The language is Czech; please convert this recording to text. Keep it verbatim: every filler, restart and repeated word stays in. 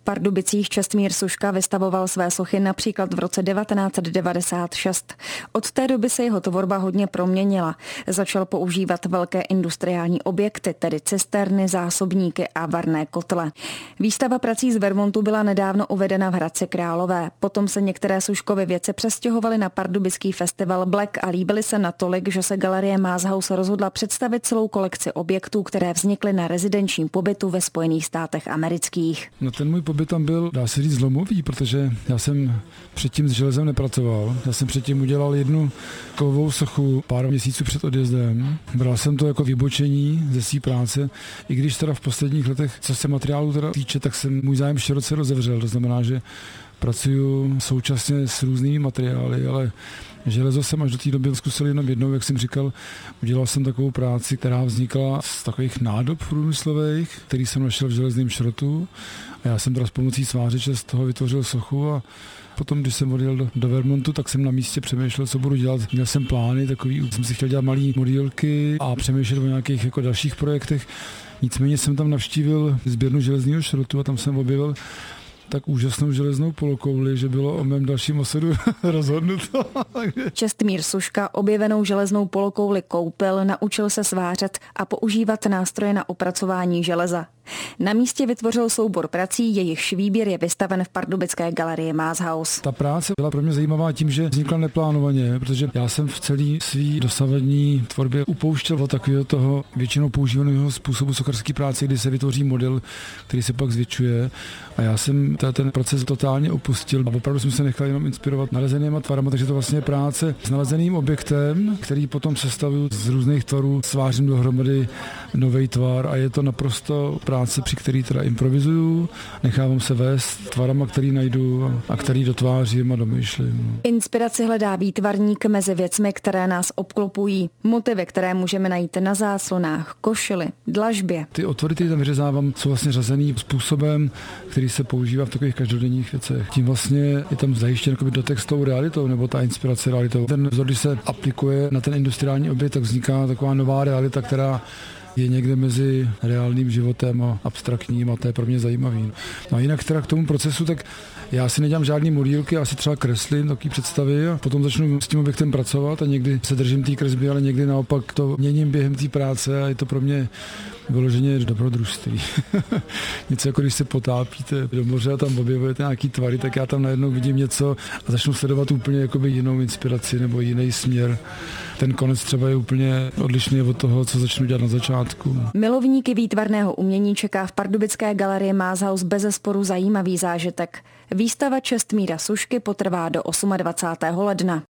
Pardubicích Čestmír Suška vystavoval své sochy například v roce devatenáct set devadesát šest. Od té doby se jeho tvorba hodně proměnila. Začal používat velké industriální objekty, tedy cisterny, zásobníky a varné kotle. Výstava prací z Vermontu byla nedávno uvedena v Hradci Králové. Potom se některé Suškovy věci přestěhovaly na pardubický festival Black a líbily se natolik, že se galerie Maashaus rozhodla představit celou kolekci objektů, které vznikly na rezidenčním pobytu ve Spojených státech amerických. No ten můj pobyt tam byl, dá se říct, zlomový, protože já jsem předtím s železem nepracoval. Já jsem předtím udělal jednu kovovou sochu pár měsíců před odjezdem. Bral jsem to jako vybočení ze své práce, i když teda v posledních letech, co se materiálu teda týče, tak jsem můj zájem široce rozevřel. To znamená, že pracuju současně s různými materiály, ale železo jsem až do té doby zkusil jenom jednou, jak jsem říkal. Udělal jsem takovou práci, která vznikla z takových nádob průmyslových, který jsem našel v železném šrotu. A já jsem teda s pomocí svářeče z toho vytvořil sochu a potom, když jsem odjel do, do Vermontu, tak jsem na místě přemýšlel, co budu dělat. Měl jsem plány, takový, jsem si chtěl dělat malý modílky a přemýšlet o nějakých jako dalších projektech. Nicméně jsem tam navštívil sběrnu železného šrotu a tam jsem objevil tak úžasnou železnou polokouli, že bylo o mém dalším osudu rozhodnuto. Čestmír Suška objevenou železnou polokouli koupil, naučil se svářet a používat nástroje na opracování železa. Na místě vytvořil soubor prací, jejichž výběr je vystaven v pardubické galerii Maashaus. Ta práce byla pro mě zajímavá tím, že vznikla neplánovaně, protože já jsem v celé svý dosavadní tvorbě upouštěl od takového toho většinou používaného způsobu sochařské práce, kdy se vytvoří model, který se pak zvětšuje. A já jsem ten proces totálně opustil a opravdu jsem se nechal jenom inspirovat nalezenýma tvarama, takže to vlastně je práce s nalezeným objektem, který potom sestavuju z různých tvarů, svářím dohromady nový tvar a je to naprosto práce, při který teda improvizuju, nechávám se vést tvarama, který najdu a který dotvářím a domýšlím. Inspiraci hledá výtvarník mezi věcmi, které nás obklopují, motivy, které můžeme najít na záslonách, košili, dlažbě. Ty otvory, které tam vyřezávám, jsou vlastně řazený způsobem, který se používá v takových každodenních věcech. Tím vlastně je tam zajištěn dotek s tou realitou nebo ta inspirace realitou. Ten vzor, když se aplikuje na ten industriální objekt, tak vzniká taková nová realita, která je někde mezi reálným životem a abstraktním a to je pro mě zajímavý. No a jinak teda k tomu procesu, tak já si nedělám žádný modílky, já si třeba kreslím takové představy a potom začnu s tím objektem pracovat a někdy se držím té kresby, ale někdy naopak to měním během té práce a je to pro mě vyloženě dobrodružství. Něco jako když se potápíte do moře a tam objevujete nějaký tvary, tak já tam najednou vidím něco a začnu sledovat úplně jakoby jinou inspiraci nebo jiný směr. Ten konec třeba je úplně odlišný od toho, co začnu dělat na začátku. Milovníky výtvarného umění čeká v pardubické galerii Maashaus bezesporu zajímavý zážitek. Výstava Čestmíra Sušky potrvá do dvacátého osmého ledna.